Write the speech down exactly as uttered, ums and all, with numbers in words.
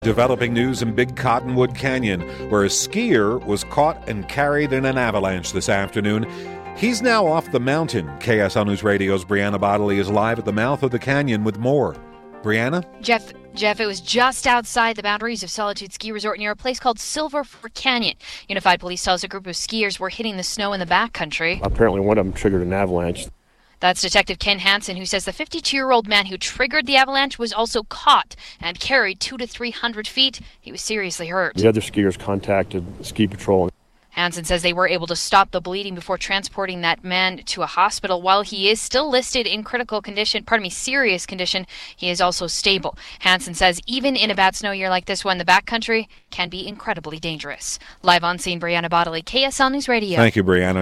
Developing news in Big Cottonwood Canyon, where a skier was caught and carried in an avalanche this afternoon. He's now off the mountain. K S L News Radio's Brianna Bodley is live at the mouth of the canyon with more. Brianna? Jeff, Jeff, it was just outside the boundaries of Solitude Ski Resort near a place called Silver Fort Canyon. Unified Police tells a group of skiers were hitting the snow in the backcountry. Apparently one of them triggered an avalanche. That's Detective Ken Hansen, who says the fifty-two-year-old man who triggered the avalanche was also caught and carried two to three hundred feet. He was seriously hurt. The other skiers contacted ski patrol. Hansen says they were able to stop the bleeding before transporting that man to a hospital. While he is still listed in critical condition, pardon me, serious condition, he is also stable. Hansen says even in a bad snow year like this one, the backcountry can be incredibly dangerous. Live on scene, Brianna Bodley, K S L News Radio. Thank you, Brianna.